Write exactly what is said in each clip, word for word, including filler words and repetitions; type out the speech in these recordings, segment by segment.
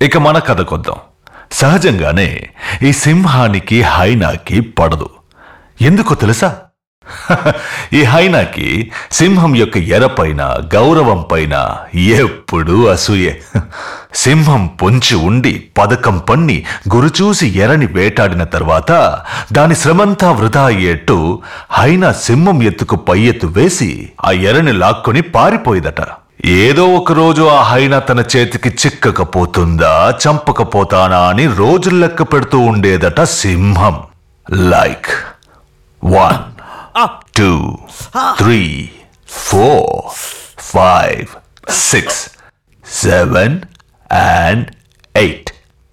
ఇక మన కథకొద్దాం. సహజంగానే ఈ సింహానికి హైనాకి పడదు. ఎందుకో తెలుసా? ఈ హైనాకి సింహం యొక్క ఎరపైన, గౌరవం పైన ఎప్పుడూ అసూయే. సింహం పొంచి ఉండి పథకం పన్ని గురుచూసి ఎరని వేటాడిన తర్వాత దాని శ్రమంతా వృధా అయ్యేట్టు హైనా సింహం ఎత్తుకు పై ఎత్తు వేసి ఆ ఎరని లాక్కొని పారిపోయేదట. ఏదో ఒక రోజు ఆ హైనా తన చేతికి చిక్కకపోతుందా, చంపకపోతానా అని రోజులు లెక్క పెడుతూ ఉండేదట సింహం. Like one, two, three, four, five, six, seven and eight.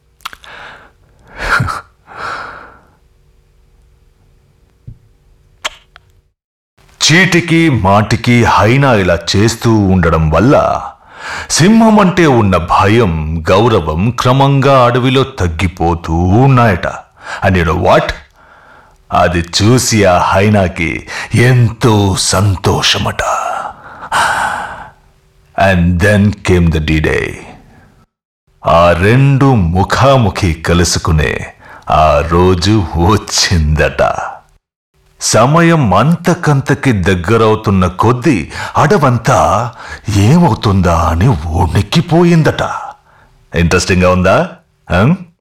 చీటికి మాటికి హైనా ఇలా చేస్తూ ఉండడం వల్ల సింహం అంటే ఉన్న భయం, గౌరవం క్రమంగా అడవిలో తగ్గిపోతూ ఉన్నాయట. And you know what? అది చూసి ఆ హైనాకి ఎంతో సంతోషమట. And then came the day. ఆ రెండు ముఖాముఖి కలుసుకునే ఆ రోజు వచ్చిందట. సమయం అంతకంతకి దగ్గరవుతున్న కొద్దీ అడవంతా ఏమవుతుందా అని వణికిపోయిందట. ఇంట్రెస్టింగ్గా ఉందా?